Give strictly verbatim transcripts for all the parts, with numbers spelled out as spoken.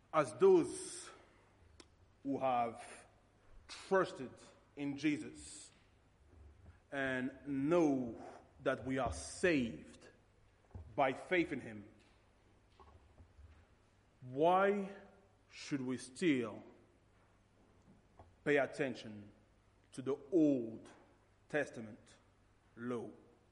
As those who have trusted in Jesus and know that we are saved by faith in him, why should we still pay attention to the Old Testament law?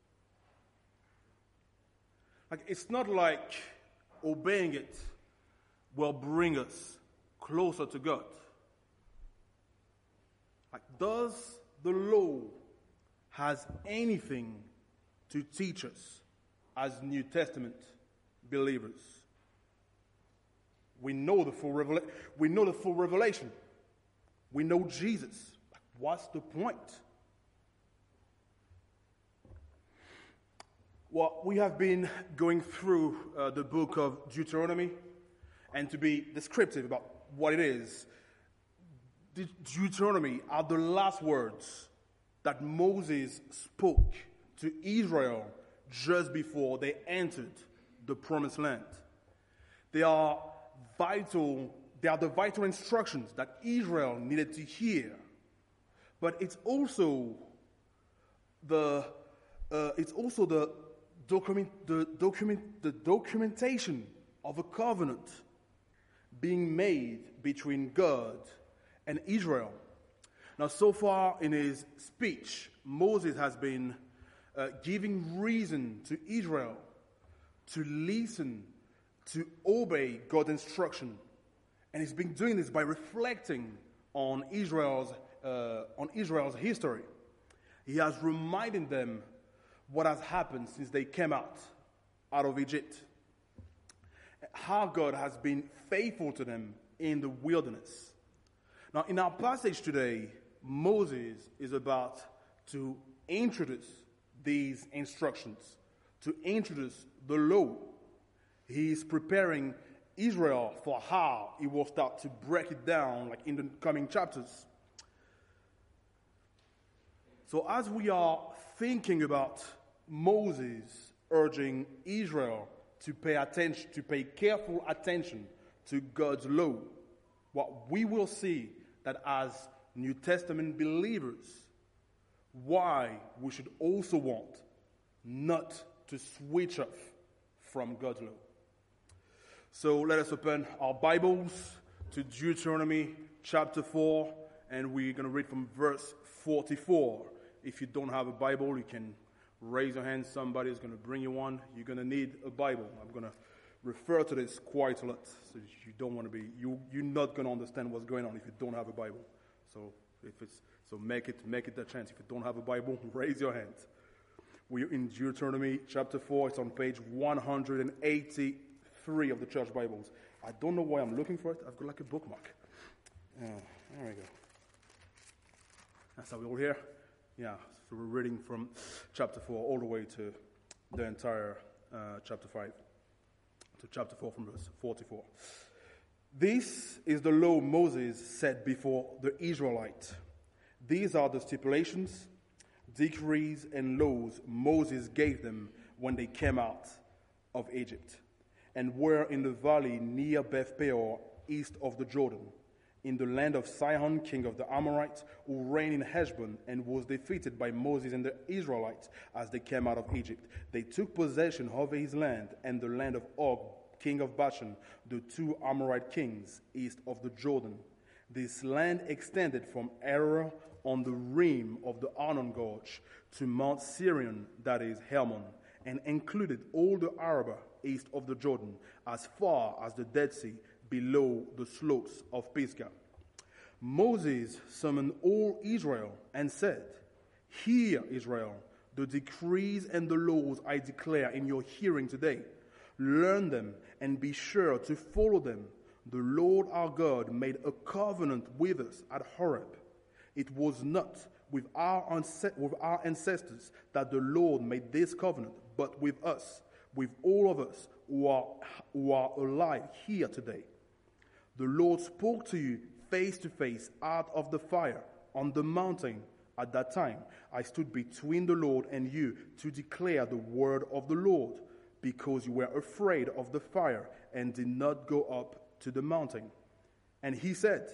Like, it's not like obeying it will bring us closer to God. Like, does the law has anything to teach us as New Testament believers? We know the full revela- we know the full revelation. We know Jesus. Like, what's the point? Well, we have been going through uh, the book of Deuteronomy, and to be descriptive about what it is, the Deuteronomy are the last words that Moses spoke to Israel just before they entered the Promised Land. They are vital, they are the vital instructions that Israel needed to hear. But it's also the uh, it's also the document the document the documentation of a covenant being made between God and Israel. Now, so far in his speech, Moses has been uh, giving reason to Israel to listen, to obey God's instruction. And he's been doing this by reflecting on Israel's, uh, on Israel's history. He has reminded them what has happened since they came out, out of Egypt. How God has been faithful to them in the wilderness. Now, in our passage today, Moses is about to introduce these instructions, to introduce the law. He is preparing Israel for how he will start to break it down, like in the coming chapters. So as we are thinking about Moses urging Israel to pay attention, to pay careful attention to God's law, what we will see that as New Testament believers, why we should also want not to switch off from God's law. So let us open our Bibles to Deuteronomy chapter four, and we're going to read from verse forty-four. If you don't have a Bible, you can raise your hand. Somebody is going to bring you one. You're going to need a Bible. I'm going to refer to this quite a lot, so you don't want to be, you, you're not going to understand what's going on if you don't have a Bible. So if it's, so make it, make it a chance. If you don't have a Bible, raise your hand. We're in Deuteronomy chapter four. It's on page one hundred eighty-three of the church Bibles. I don't know why I'm looking for it. I've got like a bookmark. Yeah, there we go. That's how we all here. Yeah, so we're reading from chapter four all the way to the entire uh, chapter five, to chapter four from verse forty-four. This is the law Moses set before the Israelites. These are the stipulations, decrees, and laws Moses gave them when they came out of Egypt and were in the valley near Beth Peor, east of the Jordan, in the land of Sihon, king of the Amorites, who reigned in Heshbon and was defeated by Moses and the Israelites as they came out of Egypt. They took possession of his land and the land of Og, king of Bashan, the two Amorite kings east of the Jordan. This land extended from Aroer on the rim of the Arnon Gorge to Mount Sirion, that is Hermon, and included all the Arabah east of the Jordan, as far as the Dead Sea, below the slopes of Pisgah. Moses summoned all Israel and said, "Hear, Israel, the decrees and the laws I declare in your hearing today. Learn them and be sure to follow them. The Lord our God made a covenant with us at Horeb. It was not with our, with our ancestors that the Lord made this covenant, but with us, with all of us who are, who are alive here today. The Lord spoke to you face to face out of the fire on the mountain. At that time, I stood between the Lord and you to declare the word of the Lord, because you were afraid of the fire and did not go up to the mountain. And he said,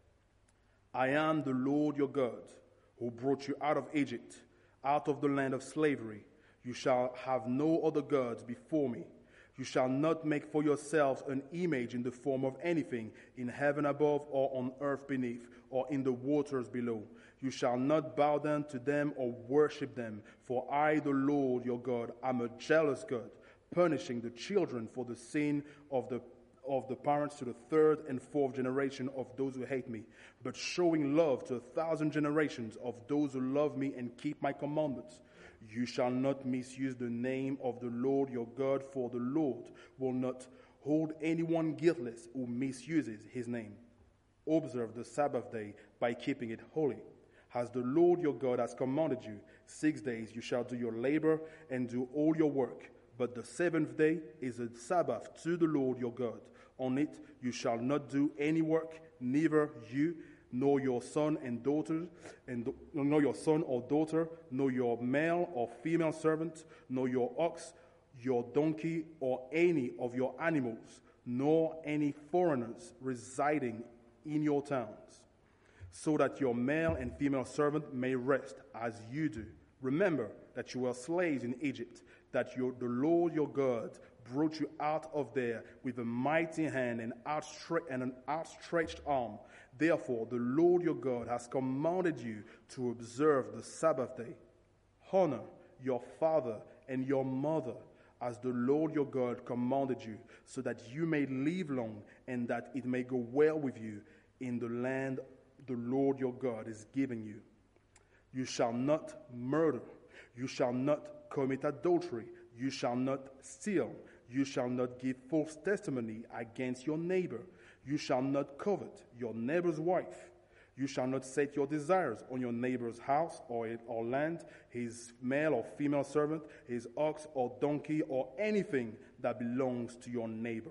I am the Lord your God, who brought you out of Egypt, out of the land of slavery. You shall have no other gods before me. You shall not make for yourselves an image in the form of anything in heaven above or on earth beneath or in the waters below. You shall not bow down to them or worship them, for I, the Lord your God, am a jealous God, punishing the children for the sin of the of the parents to the third and fourth generation of those who hate me, but showing love to a thousand generations of those who love me and keep my commandments. You shall not misuse the name of the Lord your God, for the Lord will not hold anyone guiltless who misuses his name. Observe the Sabbath day by keeping it holy. As the Lord your God has commanded you, six days you shall do your labor and do all your work. But the seventh day is a Sabbath to the Lord your God. On it you shall not do any work, neither you nor your son and daughter, and nor your son or daughter, nor your male or female servant, nor your ox, your donkey, or any of your animals, nor any foreigners residing in your towns, so that your male and female servant may rest as you do. Remember that you were slaves in Egypt, that your, the Lord your God brought you out of there with a mighty hand and, outstre- and an outstretched arm. Therefore, the Lord your God has commanded you to observe the Sabbath day. Honor your father and your mother, as the Lord your God commanded you, so that you may live long and that it may go well with you in the land the Lord your God is giving you. You shall not murder. You shall not commit adultery. You shall not steal. You shall not give false testimony against your neighbor. You shall not covet your neighbor's wife. You shall not set your desires on your neighbor's house or, or land, his male or female servant, his ox or donkey, or anything that belongs to your neighbor.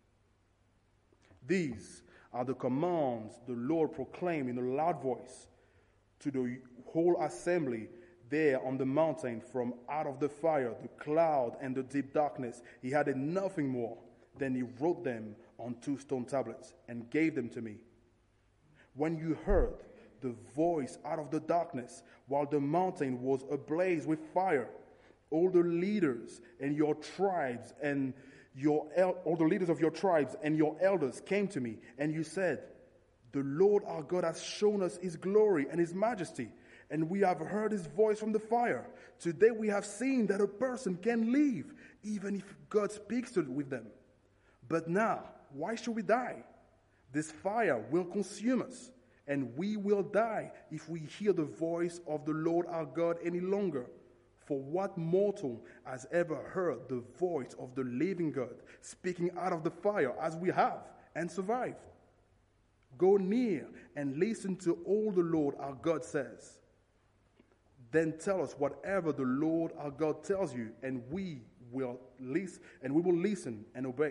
These are the commands the Lord proclaimed in a loud voice to the whole assembly there on the mountain from out of the fire, the cloud, and the deep darkness. He added nothing more. Then he wrote them on two stone tablets and gave them to me. When you heard the voice out of the darkness, while the mountain was ablaze with fire, all the leaders and your tribes and your el- all the leaders of your tribes and your elders came to me, and you said, the Lord our God has shown us his glory and his majesty, and we have heard his voice from the fire. Today we have seen that a person can live, even if God speaks to, with them. But now, why should we die? This fire will consume us, and we will die if we hear the voice of the Lord our God any longer. For what mortal has ever heard the voice of the living God speaking out of the fire as we have and survived? Go near and listen to all the Lord our God says. Then tell us whatever the Lord our God tells you, and we will listen, and we will listen and obey.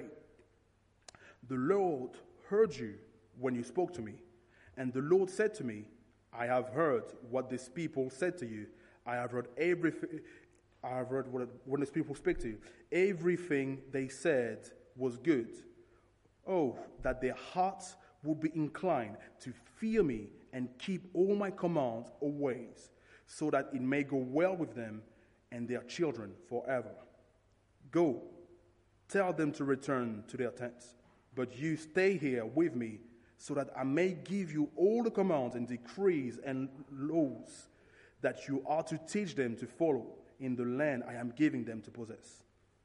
The Lord heard you when you spoke to me, and the Lord said to me, I have heard what these people said to you. I have heard everything. I have heard what when these people speak to you. Everything they said was good. Oh, that their hearts would be inclined to fear me and keep all my commands or ways, so that it may go well with them and their children forever. Go, tell them to return to their tents, but you stay here with me, so that I may give you all the commands and decrees and laws that you are to teach them to follow in the land I am giving them to possess.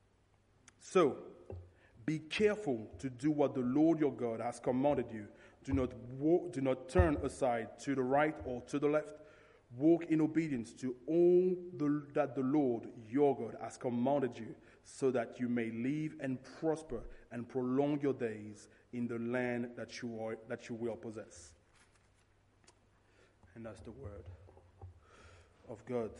So, be careful to do what the Lord your God has commanded you. Do not walk, do not turn aside to the right or to the left. Walk in obedience to all the, that the Lord your God has commanded you, so that you may live and prosper and prolong your days in the land that you are, that you will possess. And that's the word of God.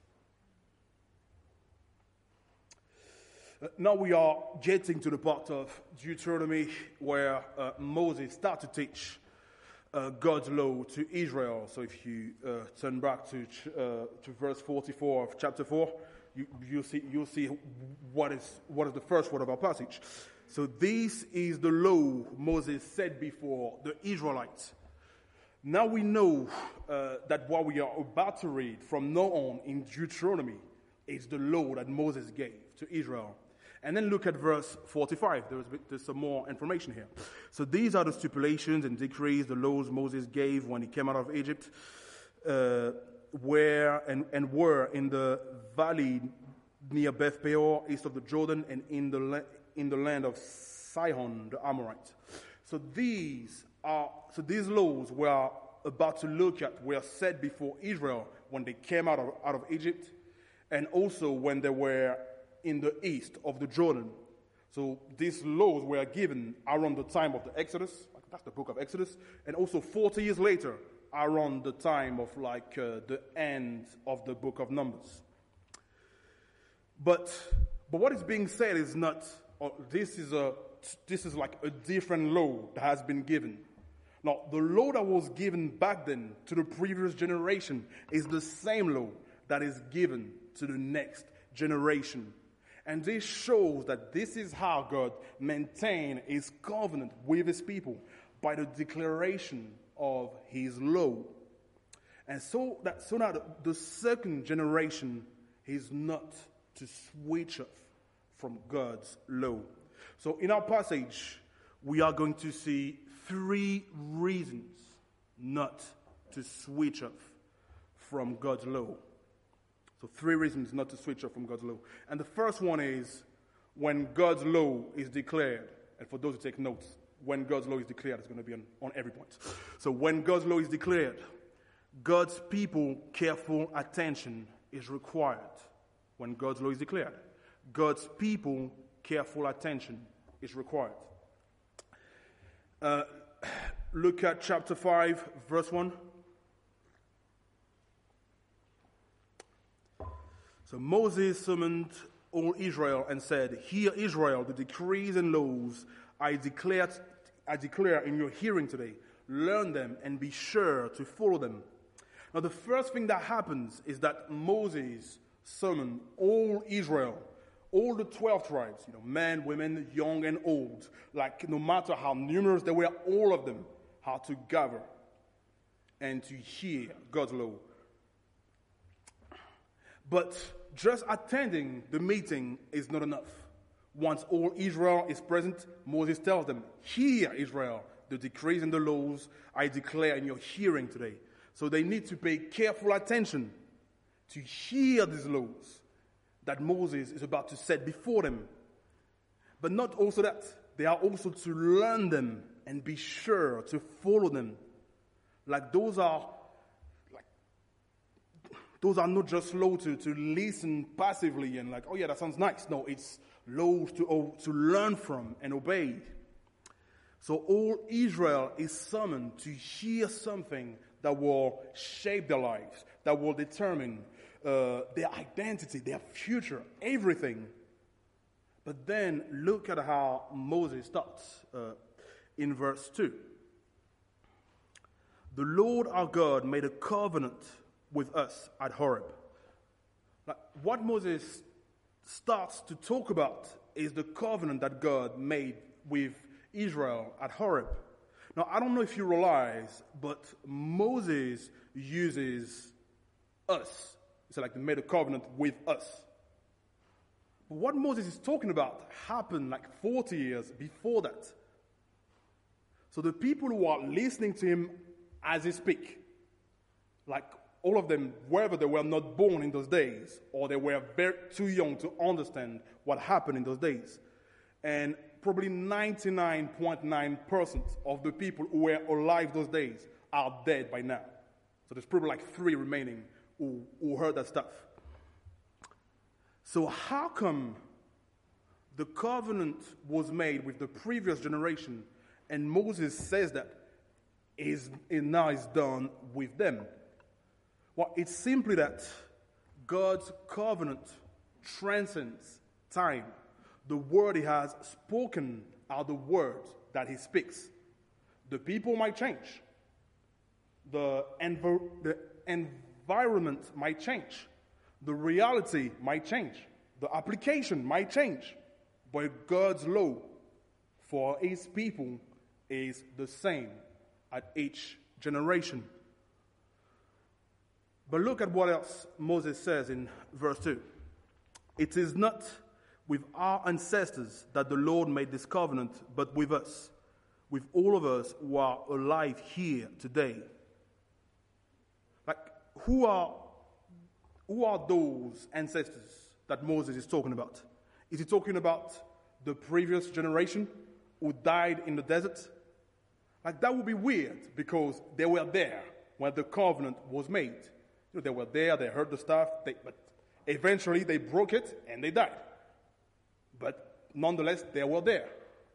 Uh, now we are getting to the part of Deuteronomy where uh, Moses started to teach uh, God's law to Israel. So if you uh, turn back to ch- uh, to verse forty-four of chapter four, you, you'll see you'll see what is what is the first word of our passage. So this is the law Moses set before the Israelites. Now we know uh, that what we are about to read from now on in Deuteronomy is the law that Moses gave to Israel. And then look at verse forty-five. There's, there's some more information here. So these are the stipulations and decrees, the laws Moses gave when he came out of Egypt, uh, where and, and were in the valley near Beth Peor, east of the Jordan, and in the in the land of Sihon, the Amorites. So these are so these laws we are about to look at were set before Israel when they came out of out of Egypt, and also when they were in the east of the Jordan. So these laws were given around the time of the Exodus, that's the book of Exodus, and also forty years later, around the time of like uh, the end of the book of Numbers. But but what is being said is not, or this is a this is like a different law that has been given. Now, the law that was given back then to the previous generation is the same law that is given to the next generation. And this shows that this is how God maintained his covenant with his people, by the declaration of his law. And so that so that the second generation is not to switch off from God's law. So in our passage, we are going to see three reasons not to switch off from God's law. So three reasons not to switch off from God's law. And the first one is when God's law is declared. And for those who take notes, when God's law is declared, it's going to be on, on every point. So when God's law is declared, God's people careful attention is required. When God's law is declared, God's people careful attention is required. Uh, look at chapter five, verse one. So Moses summoned all Israel and said, "Hear, Israel, the decrees and laws I declare, I declare in your hearing today. Learn them and be sure to follow them." Now the first thing that happens is that Moses summoned all Israel, all the twelve tribes, you know, men, women, young and old, like no matter how numerous they were, all of them, how to gather and to hear God's law. But just attending the meeting is not enough. Once all Israel is present, Moses tells them, "Hear, Israel, the decrees and the laws I declare in your hearing today." So they need to pay careful attention to hear these laws that Moses is about to set before them. But not also that, they are also to learn them and be sure to follow them. Like those are Those are not just laws to, to listen passively and like, oh yeah, that sounds nice. No, it's laws to, oh, to learn from and obey. So all Israel is summoned to hear something that will shape their lives, that will determine uh, their identity, their future, everything. But then look at how Moses starts uh, in verse two. "The Lord our God made a covenant with us at Horeb." Like, what Moses starts to talk about is the covenant that God made with Israel at Horeb. Now, I don't know if you realize, but Moses uses us. It's like they made a covenant with us. But what Moses is talking about happened like forty years before that. So the people who are listening to him as he speaks, like all of them, whether they were not born in those days or they were very, too young to understand what happened in those days. And probably ninety-nine point nine percent of the people who were alive those days are dead by now. So there's probably like three remaining who, who heard that stuff. So how come the covenant was made with the previous generation and Moses says that is now is done with them? Well, it's simply that God's covenant transcends time. The word he has spoken are the words that he speaks. The people might change. The, env- the environment might change. The reality might change. The application might change. But God's law for his people is the same at each generation. But look at what else Moses says in verse two. It is not with our ancestors that the Lord made this covenant, but with us, with all of us who are alive here today. Like, who are, who are those ancestors that Moses is talking about? Is he talking about the previous generation who died in the desert? Like, that would be weird because they were there when the covenant was made. You know, they were there, they heard the stuff, they, but eventually they broke it and they died. But nonetheless, they were there.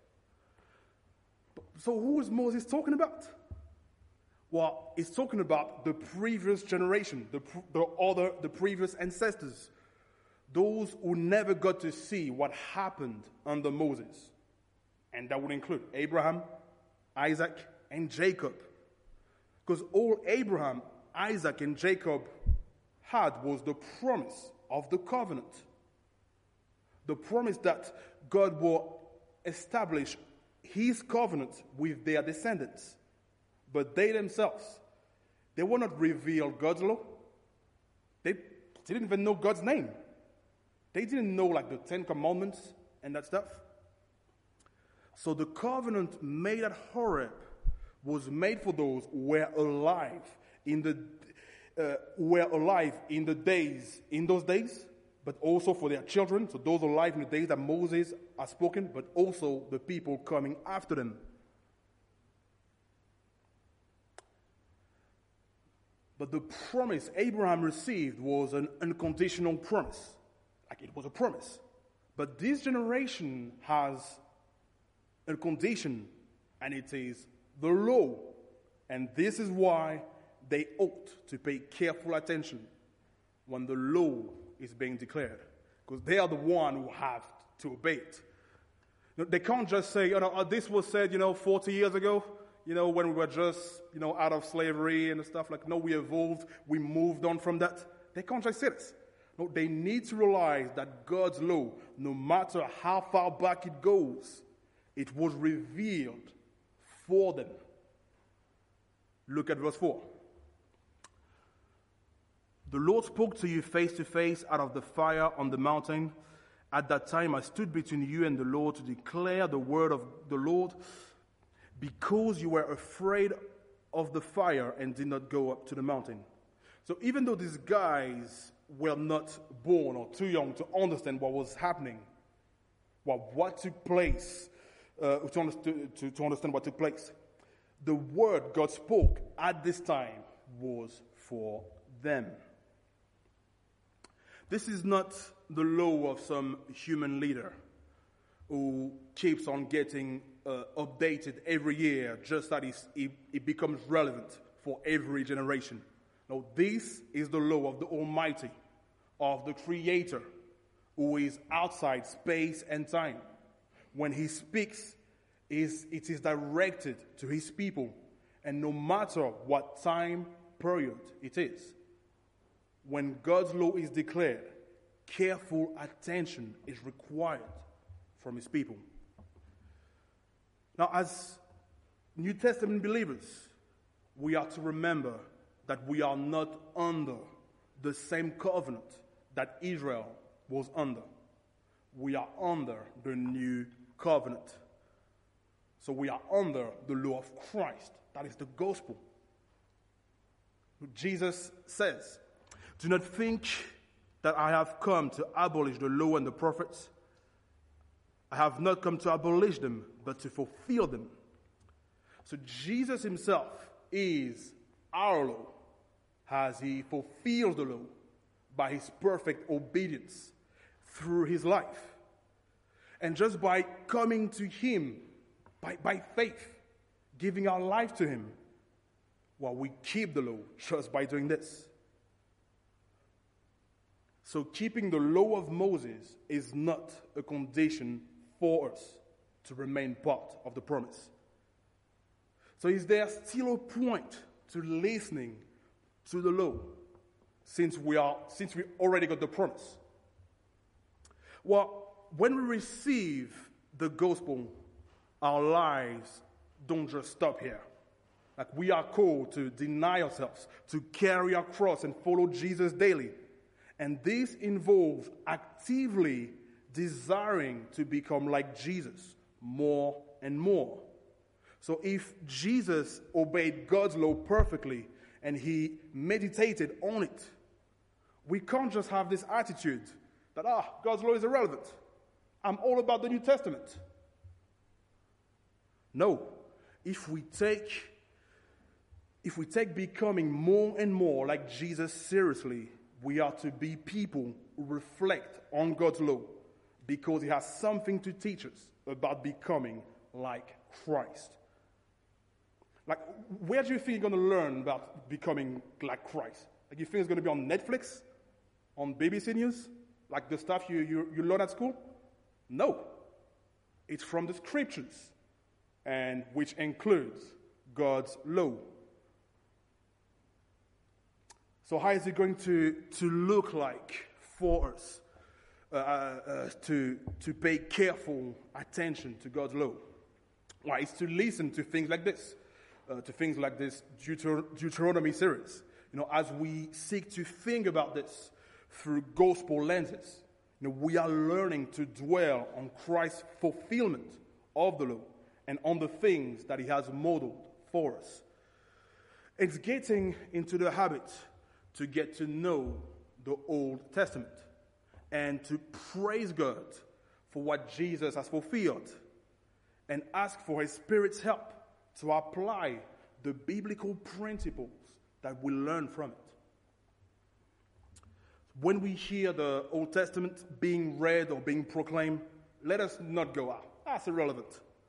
So who is Moses talking about? Well, he's talking about the previous generation, the, the other, the previous ancestors, those who never got to see what happened under Moses. And that would include Abraham, Isaac, and Jacob. Because all Abraham, Isaac, and Jacob had was the promise of the covenant. The promise that God will establish his covenant with their descendants. But they themselves, they will not reveal God's law. They didn't even know God's name. They didn't know like the Ten Commandments and that stuff. So the covenant made at Horeb was made for those who were alive in the uh, were alive in the days in those days, but also for their children. So those alive in the days that Moses has spoken, but also the people coming after them. But the promise Abraham received was an unconditional promise. Like, it was a promise. But this generation has a condition, and it is the law. And this is why they ought to pay careful attention when the law is being declared, because they are the one who have to obey it. You know, they can't just say, you know, oh, this was said, you know, forty years ago, you know, when we were just, you know, out of slavery and stuff. Like, no, we evolved, we moved on from that. They can't just say this. No, they need to realize that God's law, no matter how far back it goes, it was revealed for them. Look at verse four. The Lord spoke to you face to face out of the fire on the mountain. At that time I stood between you and the Lord to declare the word of the Lord, because you were afraid of the fire and did not go up to the mountain. So even though these guys were not born or too young to understand what was happening, well, what took place, uh, to, understand, to, to understand what took place, the word God spoke at this time was for them. This is not the law of some human leader who keeps on getting uh, updated every year just that it, it becomes relevant for every generation. No, this is the law of the Almighty, of the Creator, who is outside space and time. When he speaks, is it is directed to his people, and no matter what time period it is. When God's law is declared, careful attention is required from his people. Now, as New Testament believers, we are to remember that we are not under the same covenant that Israel was under. We are under the new covenant. So we are under the law of Christ. That is the gospel. Jesus says, "Do not think that I have come to abolish the law and the prophets. I have not come to abolish them, but to fulfill them." So Jesus himself is our law, as he fulfills the law by his perfect obedience through his life. And just by coming to him by, by faith, giving our life to him, well, we keep the law just by doing this. So keeping the law of Moses is not a condition for us to remain part of the promise. So is there still a point to listening to the law since we are since we already got the promise? Well, when we receive the gospel our lives don't just stop here. Like, we are called to deny ourselves, to carry our cross and follow Jesus daily. And this involves actively desiring to become like Jesus more and more. So if Jesus obeyed God's law perfectly and he meditated on it, we can't just have this attitude that, ah, God's law is irrelevant. I'm all about the New Testament. No. If we take, if we take becoming more and more like Jesus seriously, we are to be people who reflect on God's law because he has something to teach us about becoming like Christ. Like, where do you think you're going to learn about becoming like Christ? Like, you think it's going to be on Netflix? On B B C News? Like the stuff you, you, you learn at school? No. It's from the scriptures, and which includes God's law. So how is it going to, to look like for us uh, uh, to, to pay careful attention to God's law? Well, it's to listen to things like this, uh, to things like this Deuter- Deuteronomy series. You know, as we seek to think about this through gospel lenses, you know, we are learning to dwell on Christ's fulfillment of the law and on the things that he has modeled for us. It's getting into the habit to get to know the Old Testament and to praise God for what Jesus has fulfilled and ask for his Spirit's help to apply the biblical principles that we learn from it. When we hear the Old Testament being read or being proclaimed, let us not go, ah, that's irrelevant.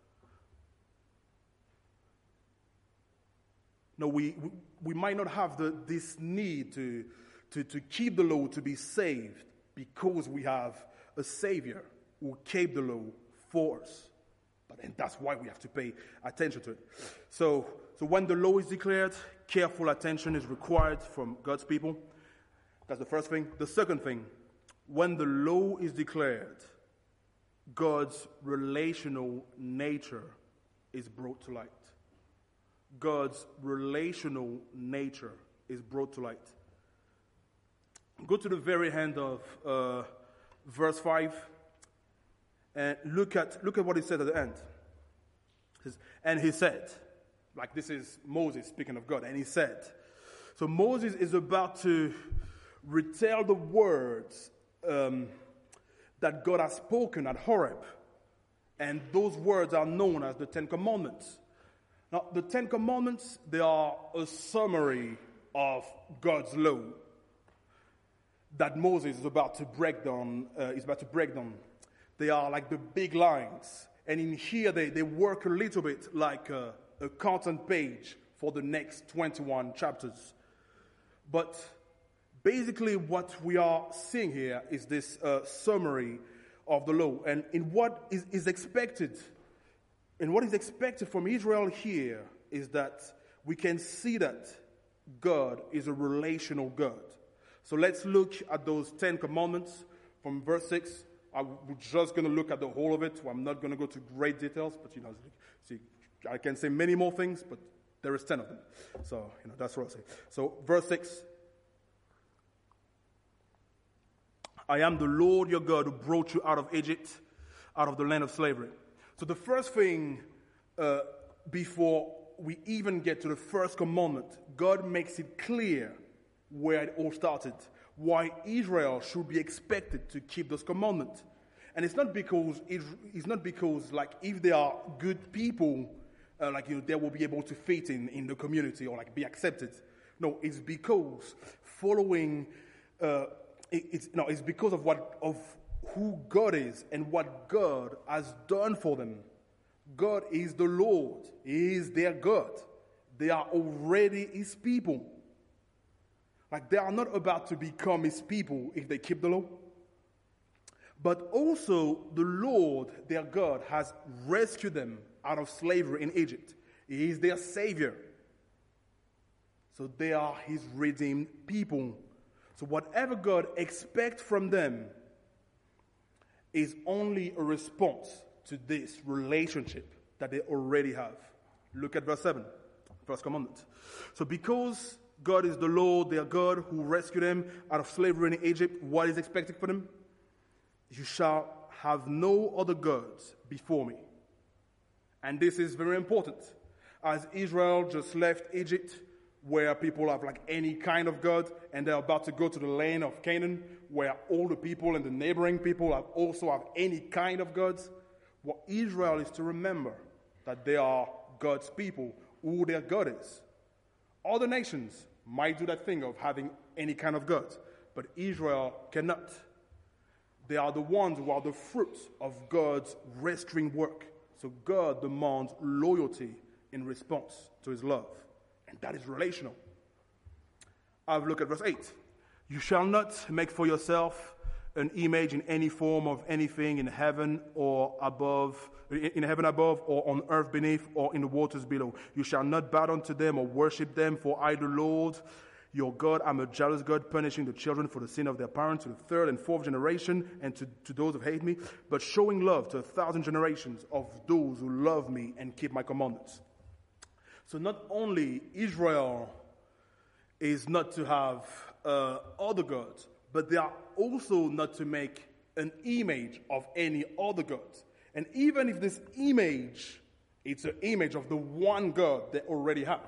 No, we, we, we might not have the, this need to, to, to keep the law to be saved because we have a Savior who kept the law for us. But and that's why we have to pay attention to it. So, so when the law is declared, careful attention is required from God's people. That's the first thing. The second thing, when the law is declared, God's relational nature is brought to light. God's relational nature is brought to light. Go to the very end of uh, verse five and look at look at what he said at the end. It says, and he said, like this is Moses speaking of God, and he said. So Moses is about to retell the words um, that God has spoken at Horeb, and those words are known as the Ten Commandments. Now, the Ten Commandments, they are a summary of God's law that Moses is about to break down. Uh, is about to break down. They are like the big lines, and in here they, they work a little bit like a, a content page for the next twenty-one chapters. But basically, what we are seeing here is this uh, summary of the law, and in what is, is expected. And what is expected from Israel here is that we can see that God is a relational God. So let's look at those Ten Commandments from verse six. I'm just going to look at the whole of it. I'm not going to go to great details, but you know, see, I can say many more things, but there is ten of them. So, you know, that's what I'll say. So, verse six. I am the Lord your God who brought you out of Egypt, out of the land of slavery. So the first thing, uh, before we even get to the first commandment, God makes it clear where it all started, why Israel should be expected to keep those commandments. And it's not because, it, it's not because like, if they are good people, uh, like, you know, they will be able to fit in, in the community or, like, be accepted. No, it's because following, uh, it, it's, no, it's because of what, of who God is and what God has done for them. God is the Lord. He is their God. They are already his people. Like, they are not about to become his people if they keep the law. But also, the Lord, their God, has rescued them out of slavery in Egypt. He is their Savior. So they are his redeemed people. So whatever God expects from them is only a response to this relationship that they already have. Look at verse seven, first commandment. So because God is the Lord, their God, who rescued them out of slavery in Egypt, what is expected for them? You shall have no other gods before me. And this is very important. As Israel just left Egypt, where people have like any kind of God, and they're about to go to the land of Canaan, where all the people and the neighboring people have also have any kind of gods, what Israel is to remember that they are God's people, who their God is. Other nations might do that thing of having any kind of God, but Israel cannot. They are the ones who are the fruit of God's rescuing work. So God demands loyalty in response to his love. And that is relational. Have a look at verse eight. You shall not make for yourself an image in any form of anything in heaven or above, in heaven above, or on earth beneath, or in the waters below. You shall not bow down to them or worship them, for I, the Lord, your God, am a jealous God, punishing the children for the sin of their parents to the third and fourth generation, and to, to those who hate me, but showing love to a thousand generations of those who love me and keep my commandments. So not only Israel is not to have uh, other gods, but they are also not to make an image of any other god. And even if this image, it's an image of the one God they already have.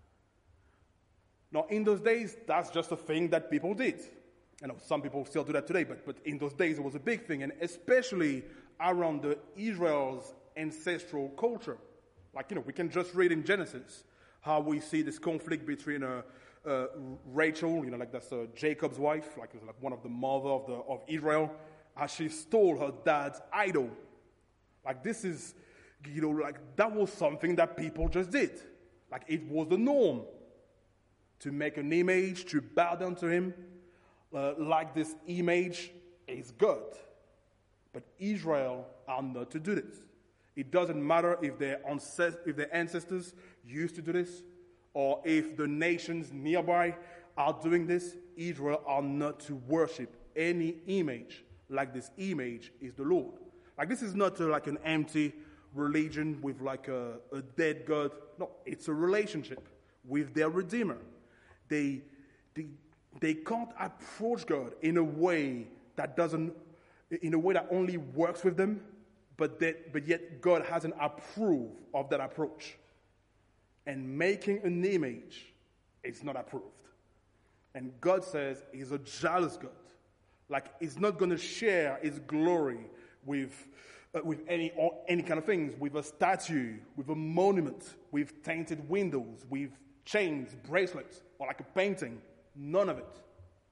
Now, in those days, that's just a thing that people did. You know, some people still do that today, but, but in those days, it was a big thing, and especially around the Israel's ancestral culture. Like, you know, we can just read in Genesis how we see this conflict between uh, uh, Rachel, you know, like that's uh, Jacob's wife, like, like one of the mother of, the, of Israel, as she stole her dad's idol. Like, this is, you know, like, that was something that people just did. Like, it was the norm to make an image, to bow down to him, uh, like this image is God. But Israel are not to do this. It doesn't matter if their, if their ancestors used to do this, or if the nations nearby are doing this. Israel are not to worship any image like this image is the Lord. Like, this is not a, like an empty religion with like a, a dead God. No, it's a relationship with their Redeemer. They, they, they can't approach God in a way that doesn't, in a way that only works with them, but that, but yet God hasn't approved of that approach. And making an image is not approved. And God says he's a jealous God. Like, he's not going to share his glory with, uh, with any, or any kind of things, with a statue, with a monument, with tainted windows, with chains, bracelets, or like a painting. None of it.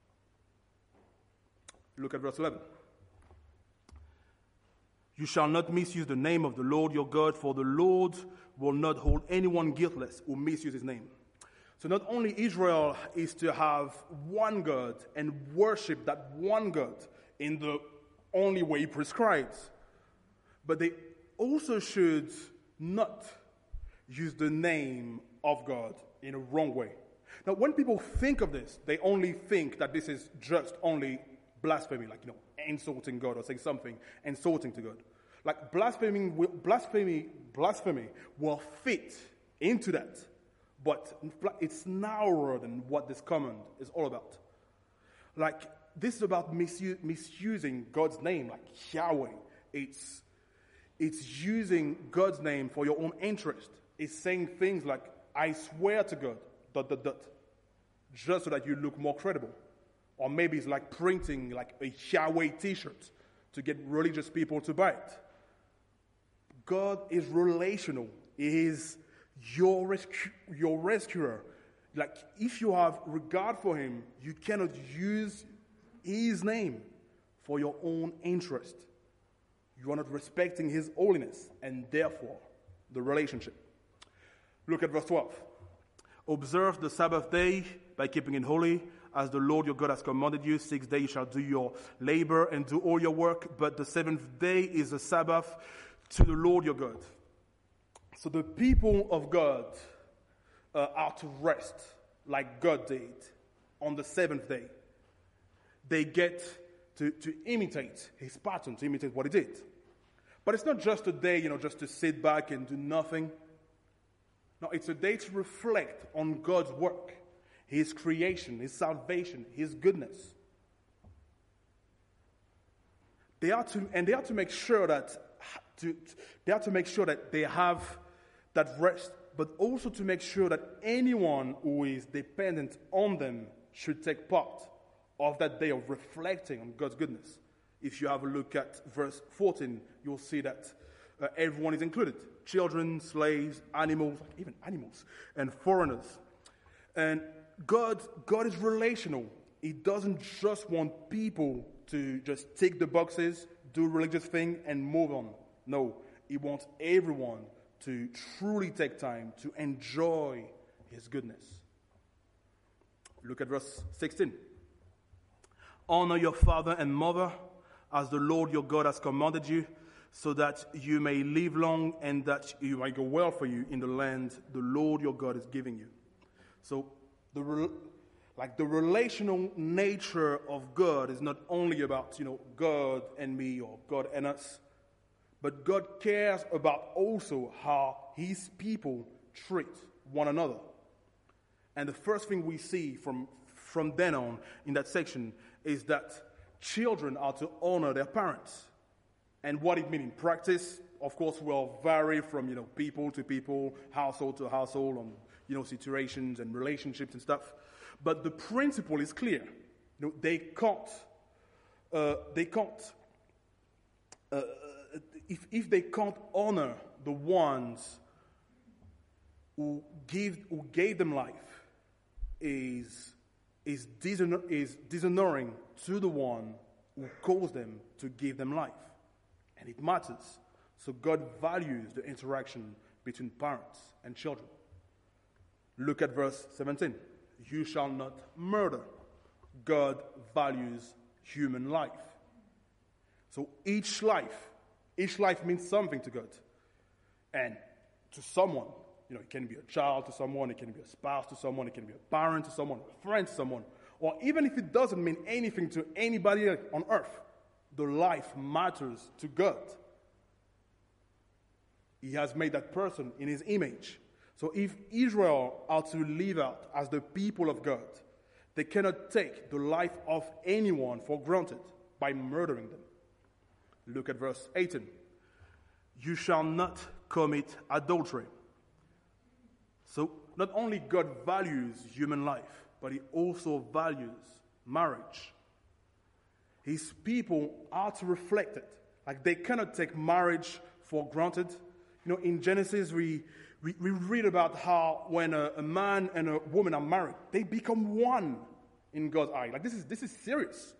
Look at verse eleven. You shall not misuse the name of the Lord your God, for the Lord will not hold anyone guiltless who misuses his name. So not only Israel is to have one God and worship that one God in the only way he prescribes, but they also should not use the name of God in a wrong way. Now, when people think of this, they only think that this is just only blasphemy, like, you know, insulting God or saying something, insulting to God. Like, blaspheming, blasphemy, blasphemy will fit into that, but it's narrower than what this command is all about. Like, this is about misu- misusing God's name, like Yahweh. It's, it's using God's name for your own interest. It's saying things like, I swear to God, dot, dot, dot, just so that you look more credible. Or maybe it's like printing like a Yahweh t-shirt to get religious people to buy it. God is relational. He is your, rescu- your rescuer. Like, if you have regard for him, you cannot use his name for your own interest. You are not respecting his holiness, and therefore the relationship. Look at verse twelve. Observe the Sabbath day by keeping it holy, as the Lord your God has commanded you. Six days you shall do your labor and do all your work, but the seventh day is a Sabbath to the Lord your God. So the people of God uh, are to rest like God did on the seventh day. They get to, to imitate his pattern, to imitate what he did. But it's not just a day, you know, just to sit back and do nothing. No, it's a day to reflect on God's work, His creation, His salvation, His goodness. They are to, and they are to make sure that, to, they are to make sure that they have that rest, but also to make sure that anyone who is dependent on them should take part of that day of reflecting on God's goodness. If you have a look at verse fourteen, you'll see that uh, everyone is included. Children, slaves, animals, even animals, and foreigners. And God, God is relational. He doesn't just want people to just tick the boxes, do a religious thing, and move on. No, He wants everyone to truly take time to enjoy His goodness. Look at verse sixteen. Honor your father and mother, as the Lord your God has commanded you, so that you may live long and that you may go well for you in the land the Lord your God is giving you. So, the like the relational nature of God is not only about, you know, God and me or God and us, but God cares about also how His people treat one another. And the first thing we see from, from then on in that section is that children are to honor their parents. And what it means in practice, of course, will vary from, you know, people to people, household to household, on, you know, situations and relationships and stuff. But the principle is clear. You know, they can't, uh, they can't, uh, if if they can't honor the ones who give who gave them life, is is dishonor, is dishonoring to the one who caused them to give them life. And it matters. So God values the interaction between parents and children. Look at verse seventeen. You shall not murder. God values human life. So each life, each life means something to God. And to someone, you know, it can be a child to someone, it can be a spouse to someone, it can be a parent to someone, a friend to someone. Or even if it doesn't mean anything to anybody on earth, the life matters to God. He has made that person in His image. So if Israel are to live out as the people of God, they cannot take the life of anyone for granted by murdering them. Look at verse eighteen. You shall not commit adultery. So not only God values human life, but He also values marriage. His people are to reflect it. Like, they cannot take marriage for granted. You know, in Genesis, we, we, we read about how when a, a man and a woman are married, they become one in God's eye. Like, this is, this is serious.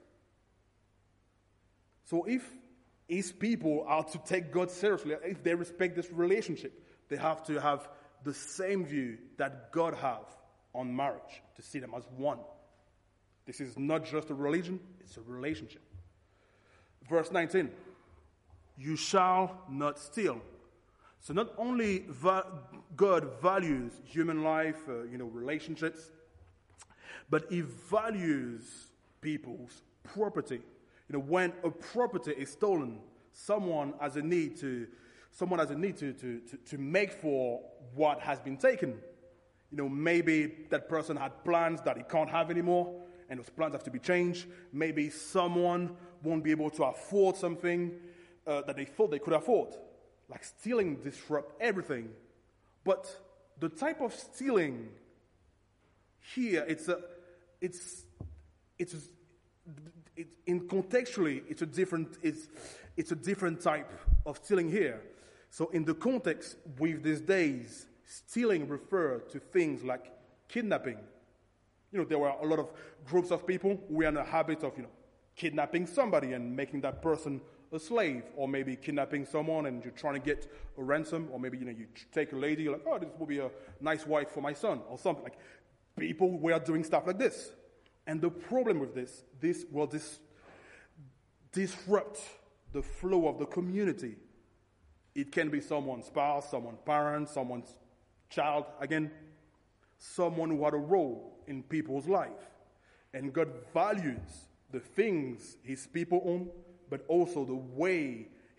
So if His people are to take God seriously, if they respect this relationship, they have to have the same view that God has on marriage, to see them as one. This is not just a religion, it's a relationship. Verse nineteen, you shall not steal. So not only va- God values human life, uh, you know, relationships, but He values people's property. You know, when a property is stolen, someone has a need to, someone has a need to, to, to, to make for what has been taken. You know, maybe that person had plans that he can't have anymore, and those plans have to be changed. Maybe someone won't be able to afford something uh, that they thought they could afford. Like, stealing disrupts everything. But the type of stealing here, it's a, it's, it's, it, in contextually, it's a different, it's, it's a different type of stealing here. So in the context with these days, stealing referred to things like kidnapping. You know, there were a lot of groups of people who were in the habit of, you know, kidnapping somebody and making that person a slave, or maybe kidnapping someone and you're trying to get a ransom, or maybe, you know, you take a lady, you're like, oh, this will be a nice wife for my son, or something. Like, people were doing stuff like this. And the problem with this, this will dis- disrupt the flow of the community. It can be someone's spouse, someone's parent, someone's child, again, someone who had a role in people's life. And God values the things His people own, but also the way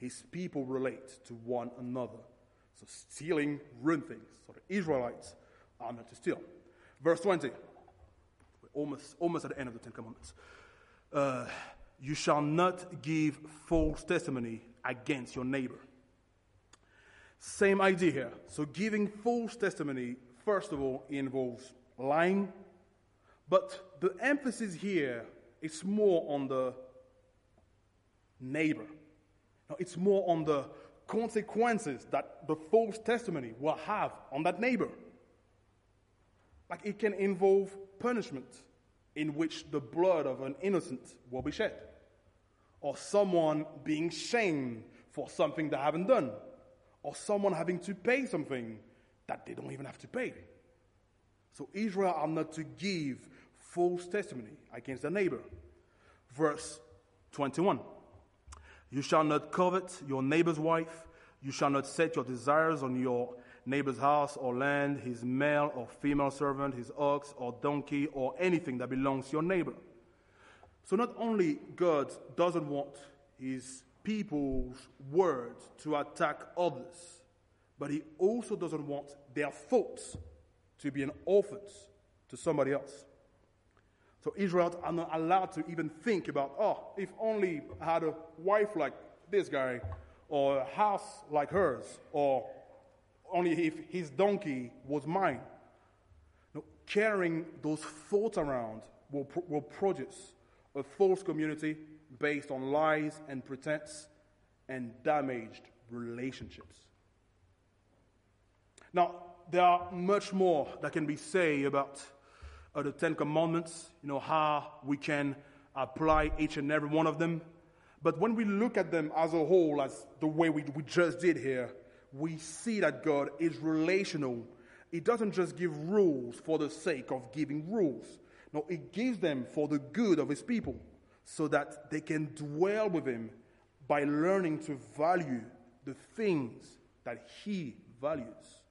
his people relate to one another. So stealing ruined things. So the Israelites are not to steal. Verse twenty. We're almost, almost at the end of the Ten Commandments. Uh, you shall not give false testimony against your neighbor. Same idea here. So giving false testimony, first of all, involves lying. But the emphasis here is more on the neighbor. Now, it's more on the consequences that the false testimony will have on that neighbor. Like it can involve punishment in which the blood of an innocent will be shed. Or someone being shamed for something they haven't done. Or someone having to pay something that they don't even have to pay. So Israel are not to give false testimony against their neighbor. Verse twenty-one. You shall not covet your neighbor's wife. You shall not set your desires on your neighbor's house or land, his male or female servant, his ox or donkey, or anything that belongs to your neighbor. So not only God doesn't want his people's words to attack others, but he also doesn't want their thoughts to be an offense to somebody else. So Israelites are not allowed to even think about, oh, if only I had a wife like this guy, or a house like hers, or only if his donkey was mine. No, carrying those thoughts around will, will produce a false community based on lies and pretense and damaged relationships. Now, there are much more that can be said about uh, the Ten Commandments, you know, how we can apply each and every one of them. But when we look at them as a whole, as the way we, we just did here, we see that God is relational. He doesn't just give rules for the sake of giving rules. No, he gives them for the good of his people so that they can dwell with him by learning to value the things that he values.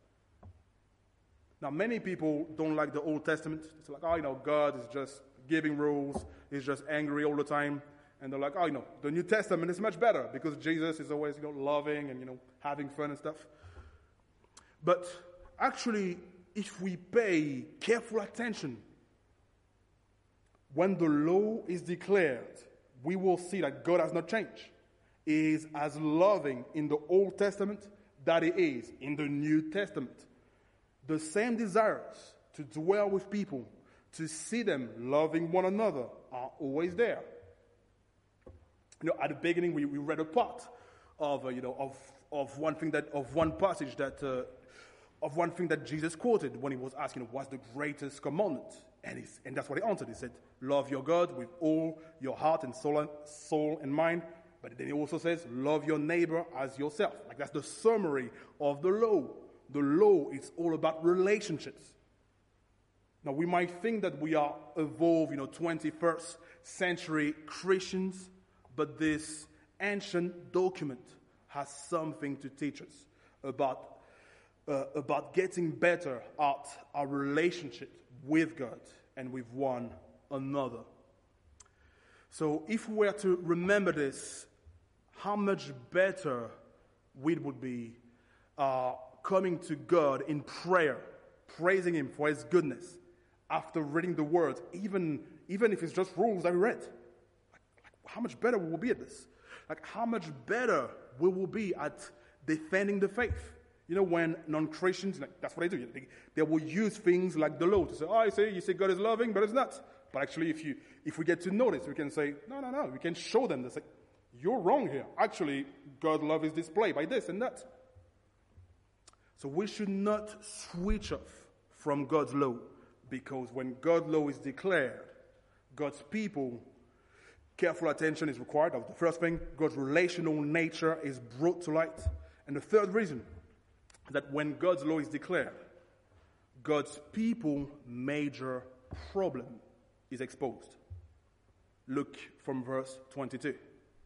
Now, many people don't like the Old Testament. It's like, oh, you know, God is just giving rules. He's just angry all the time. And they're like, oh, you know, the New Testament is much better because Jesus is always, you know, loving and, you know, having fun and stuff. But actually, if we pay careful attention, when the law is declared, we will see that God has not changed. He is as loving in the Old Testament that he is in the New Testament. The same desires to dwell with people, to see them loving one another, are always there. You know, at the beginning, we, we read a part of uh, you know of of one thing that of one passage that uh, of one thing that Jesus quoted when he was asking, "What's the greatest commandment?" And he's, and that's what he answered. He said, "Love your God with all your heart and soul and soul and mind." But then he also says, "Love your neighbor as yourself." Like that's the summary of the law. The law is all about relationships. Now we might think that we are evolved, you know, twenty-first century Christians. But this ancient document has something to teach us about, uh, about getting better at our relationship with God and with one another. So if we were to remember this, how much better we would be uh, coming to God in prayer, praising him for his goodness, after reading the words, even, even if it's just rules that we read. How much better we will be at this? Like, how much better we will be at defending the faith? You know, when non-Christians, like, that's what they do. They, they will use things like the law to say, oh, I say, you say God is loving, but it's not. But actually, if you if we get to notice, we can say, no, no, no. We can show them this. Like, you're wrong here. Actually, God's love is displayed by this and that. So we should not switch off from God's law, because when God's law is declared, God's people, careful attention is required. That was the first thing. God's relational nature is brought to light. And the third reason is that when God's law is declared, God's people major problem is exposed. Look from verse twenty-two.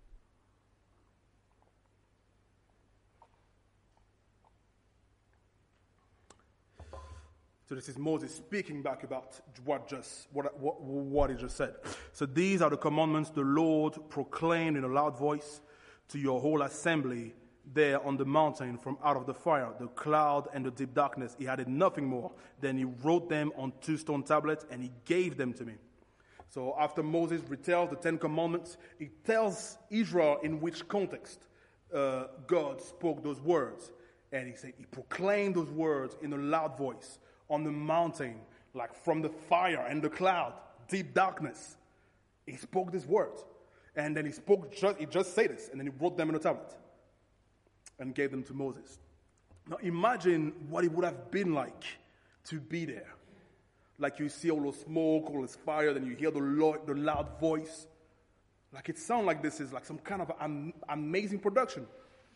So this is Moses speaking back about what just what, what, what he just said. So these are the commandments the Lord proclaimed in a loud voice to your whole assembly there on the mountain from out of the fire, the cloud and the deep darkness. He added nothing more. Then he wrote them on two stone tablets and he gave them to me. So after Moses retells the Ten Commandments, he tells Israel in which context uh, God spoke those words. And he said he proclaimed those words in a loud voice on the mountain, like from the fire and the cloud, deep darkness. He spoke these words. And then he spoke, just, he just said this, and then he wrote them in a tablet and gave them to Moses. Now imagine what it would have been like to be there. Like you see all the smoke, all this fire, then you hear the, lo- the loud voice. Like it sounds like this is like some kind of an amazing production.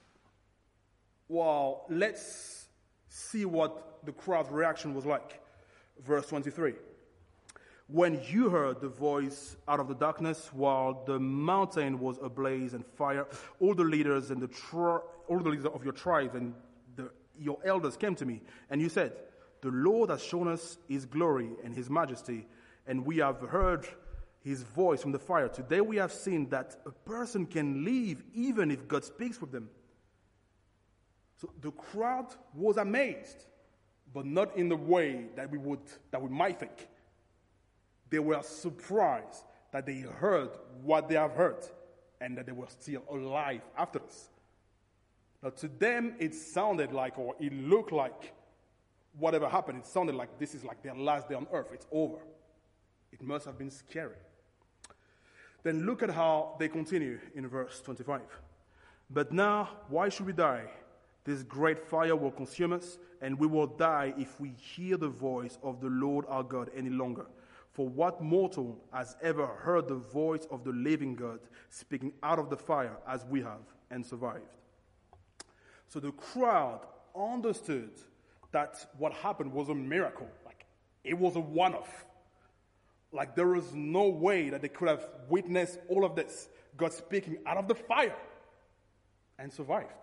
Well, let's see what the crowd's reaction was like. Verse twenty-three. When you heard the voice out of the darkness, while the mountain was ablaze and fire, all the leaders and the tri- all the leaders of your tribes and the, your elders came to me, and you said, "The Lord has shown us His glory and His majesty, and we have heard His voice from the fire. Today we have seen that a person can live even if God speaks with them." So the crowd was amazed, but not in the way that we would that we might think. They were surprised that they heard what they have heard and that they were still alive after this. Now, to them, it sounded like, or it looked like, whatever happened, it sounded like this is like their last day on earth. It's over. It must have been scary. Then look at how they continue in verse twenty-five. But now, why should we die? This great fire will consume us, and we will die if we hear the voice of the Lord our God any longer. For what mortal has ever heard the voice of the living God speaking out of the fire as we have and survived? So the crowd understood that what happened was a miracle. Like, it was a one-off. Like, there was no way that they could have witnessed all of this, God speaking out of the fire, and survived.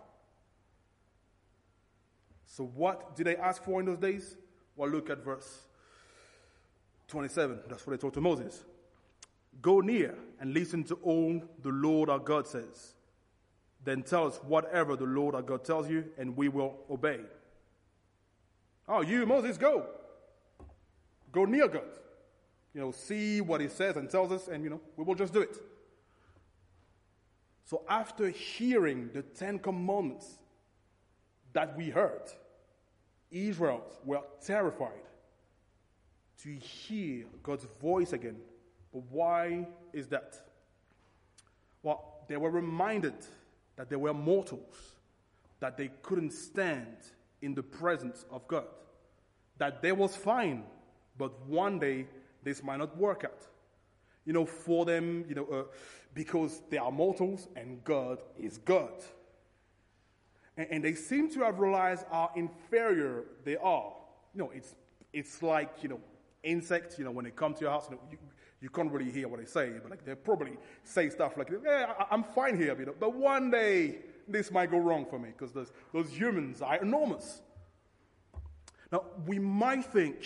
So what did they ask for in those days? Well, look at verse twenty-seven. That's what they told to Moses. Go near and listen to all the Lord our God says. Then tell us whatever the Lord our God tells you, and we will obey. Oh, you, Moses, go. Go near God. You know, see what he says and tells us, and, you know, we will just do it. So after hearing the Ten Commandments that we heard, Israelites were terrified to hear God's voice again. But why is that? Well, they were reminded that they were mortals, that they couldn't stand in the presence of God, that they was fine, but one day this might not work out. You know, for them, you know, uh, because they are mortals and God is God. And, and they seem to have realized how inferior they are. You know, it's it's like, you know, insects, you know, when they come to your house, you know, you, you can't really hear what they say, but like they probably say stuff like, yeah, I, I'm fine here, you know, but one day this might go wrong for me because those, those humans are enormous. Now, we might think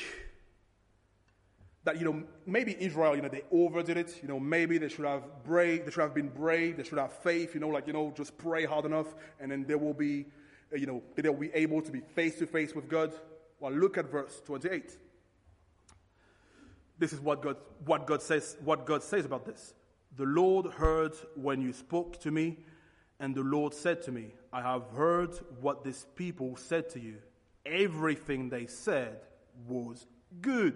that, you know, maybe Israel, you know, they overdid it, you know, maybe they should have brave, they should have been brave, they should have faith, you know, like, you know, just pray hard enough and then they will be, uh, you know, they'll be able to be face to face with God. Well, look at verse twenty-eight. This is what God, what God says, what God says about this. The Lord heard when you spoke to me, and the Lord said to me, I have heard what this people said to you. Everything they said was good.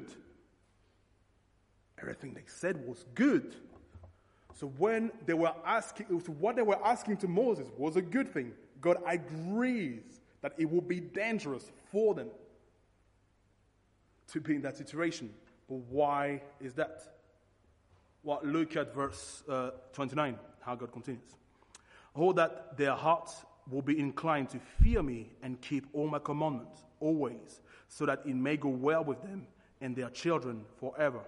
Everything they said was good. So when they were asking, so what they were asking to Moses was a good thing. God agrees that it will be dangerous for them to be in that situation. But why is that? Well, look at verse uh, twenty-nine, how God continues. Oh, that their hearts will be inclined to fear me and keep all my commandments always, so that it may go well with them and their children forever.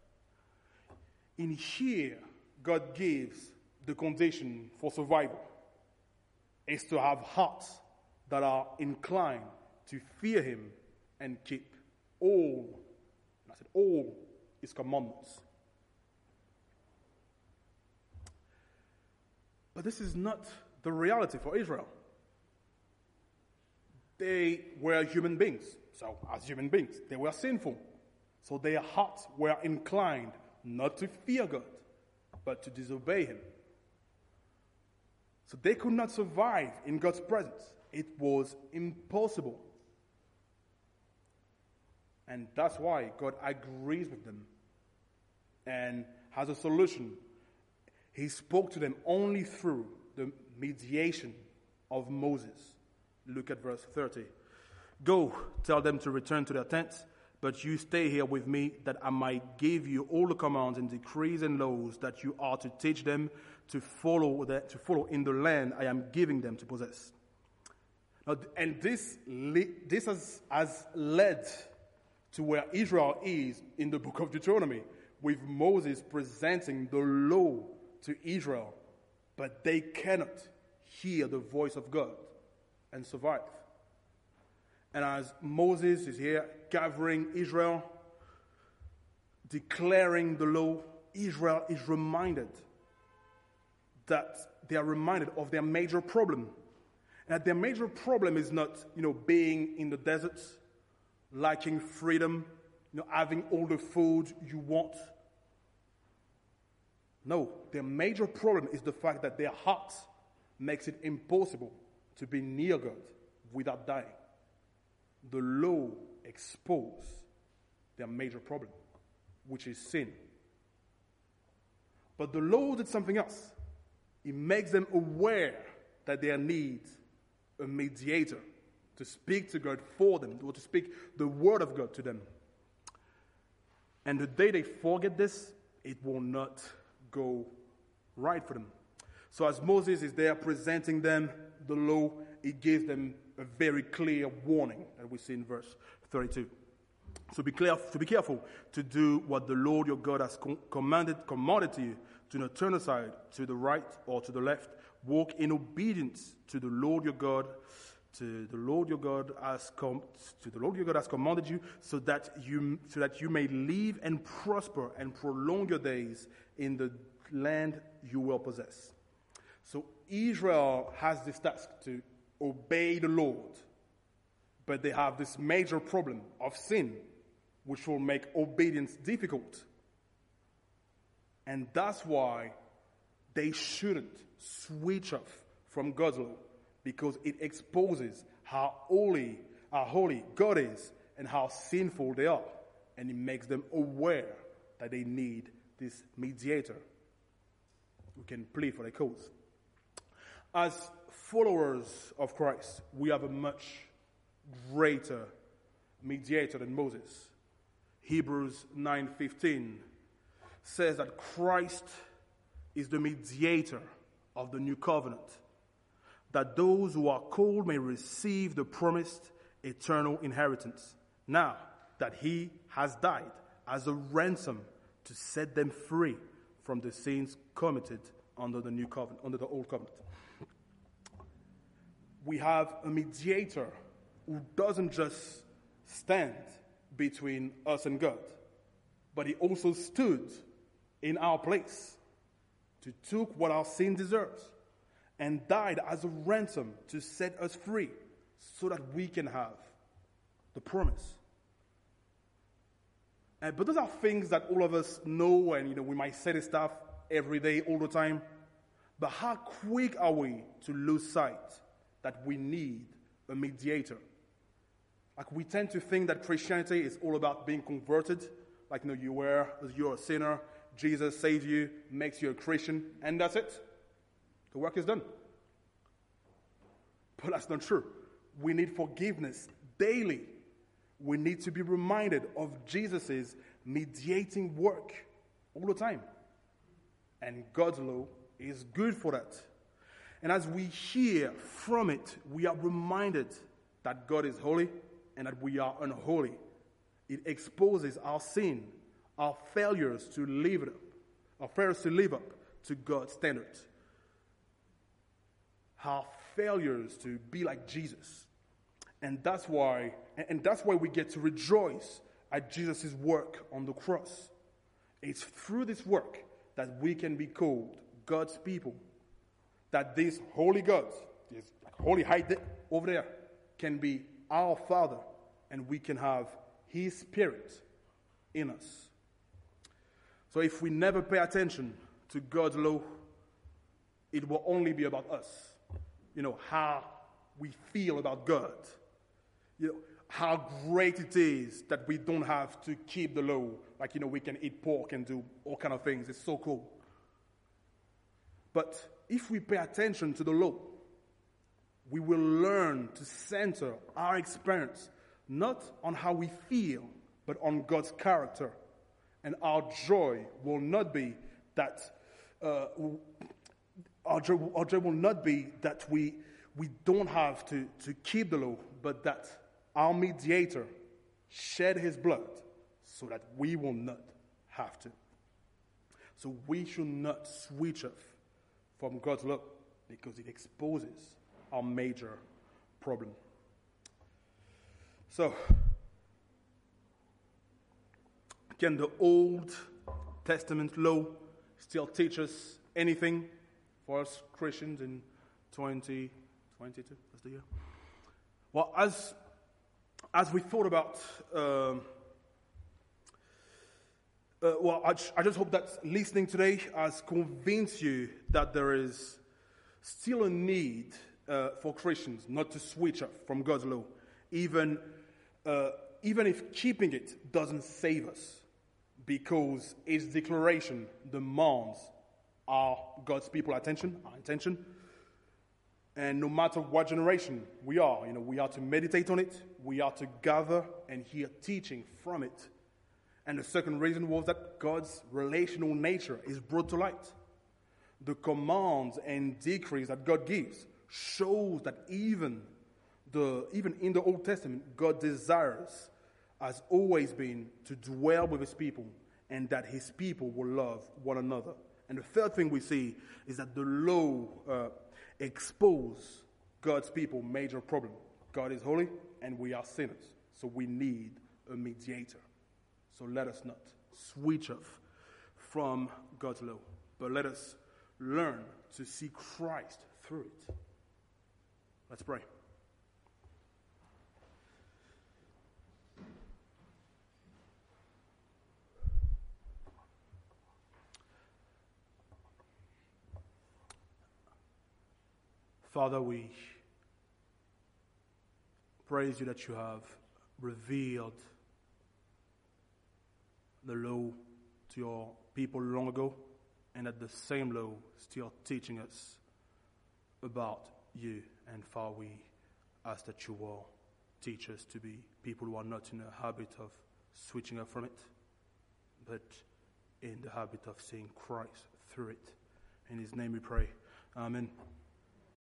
In here, God gives the condition for survival is to have hearts that are inclined to fear him and keep all, and I said all, his commandments. But this is not the reality for Israel. They were human beings. So, as human beings, they were sinful. So their hearts were inclined not to fear God, but to disobey him. So they could not survive in God's presence. It was impossible. And that's why God agrees with them and has a solution. He spoke to them only through the mediation of Moses. Look at verse thirty. Go, tell them to return to their tents, but you stay here with me, that I might give you all the commands and decrees and laws that you are to teach them to follow, the, to follow in the land I am giving them to possess. Now, and this, this has, has led to where Israel is in the book of Deuteronomy, with Moses presenting the law to Israel, but they cannot hear the voice of God and survive. And as Moses is here gathering Israel, declaring the law, Israel is reminded that they are reminded of their major problem. And that their major problem is not, you know, being in the deserts, lacking freedom, you know, having all the food you want. No, their major problem is the fact that their heart makes it impossible to be near God without dying. The law exposed their major problem, which is sin. But the law did something else. It makes them aware that they need a mediator to speak to God for them, or to speak the word of God to them. And the day they forget this, it will not go right for them. So as Moses is there presenting them the law, he gives them a very clear warning that we see in verse thirty-two. So be clear, to be careful to do what the Lord your God has com- commanded, commanded to you. Do not turn aside to the right or to the left. Walk in obedience to the Lord your God, to the Lord your God has com- to the Lord your God has commanded you, so that you so that you may live and prosper and prolong your days in the land you will possess. So Israel has this task to obey the Lord, but they have this major problem of sin, which will make obedience difficult. And that's why they shouldn't switch off from God's law, because it exposes how holy, how holy God is and how sinful they are. And it makes them aware that they need this mediator who can plead for their cause. As followers of Christ, we have a much greater mediator than Moses. Hebrews nine fifteen says that Christ is the mediator of the new covenant, that those who are called may receive the promised eternal inheritance, now that he has died as a ransom to set them free from the sins committed under the new covenant, under the old covenant. We have a mediator who doesn't just stand between us and God, but he also stood in our place, to took what our sin deserves, and died as a ransom to set us free, so that we can have the promise. Uh, but those are things that all of us know, and you know we might say this stuff every day, all the time. But how quick are we to lose sight that we need a mediator? Like, we tend to think that Christianity is all about being converted. Like, you know, you were, you're a sinner, Jesus saves you, makes you a Christian, and that's it. The work is done. But that's not true. We need forgiveness daily. We need to be reminded of Jesus' mediating work all the time. And God's law is good for that. And as we hear from it, we are reminded that God is holy and that we are unholy. It exposes our sin, our failures to live up, our failures to live up to God's standards, our failures to be like Jesus. And that's why, and that's why we get to rejoice at Jesus' work on the cross. It's through this work that we can be called God's people, that this holy God, this holy high de- over there, can be our Father, and we can have His Spirit in us. So if we never pay attention to God's law, it will only be about us. You know, how we feel about God. You know, how great it is that we don't have to keep the law. Like, you know, we can eat pork and do all kind of things. It's so cool. But if we pay attention to the law, we will learn to center our experience not on how we feel, but on God's character. And our joy will not be that uh, our, joy, our joy will not be that we we don't have to, to keep the law, but that our mediator shed his blood so that we will not have to. So we should not switch off from God's law because it exposes our major problem. So, can the Old Testament law still teach us anything for us Christians in twenty twenty-two? That's the year. Well, as as we thought about, um, uh, well, I, I just hope that listening today has convinced you that there is still a need uh, for Christians not to switch off from God's law, even uh, even if keeping it doesn't save us, because its declaration demands our God's people attention, our attention. And no matter what generation we are, you know, we are to meditate on it, we are to gather and hear teaching from it. And the second reason was that God's relational nature is brought to light. The commands and decrees that God gives shows that even the even in the Old Testament, God desires, has always been, to dwell with his people, and that his people will love one another. And the third thing we see is that the law uh, expose God's people major problem. God is holy and we are sinners, so we need a mediator. So let us not switch off from God's law, but let us learn to see Christ through it. Let's pray. Father, we praise you that you have revealed the law to your people long ago, and that the same law still teaching us about you. And Father, we ask that you will teach us to be people who are not in the habit of switching up from it, but in the habit of seeing Christ through it. In his name we pray. Amen.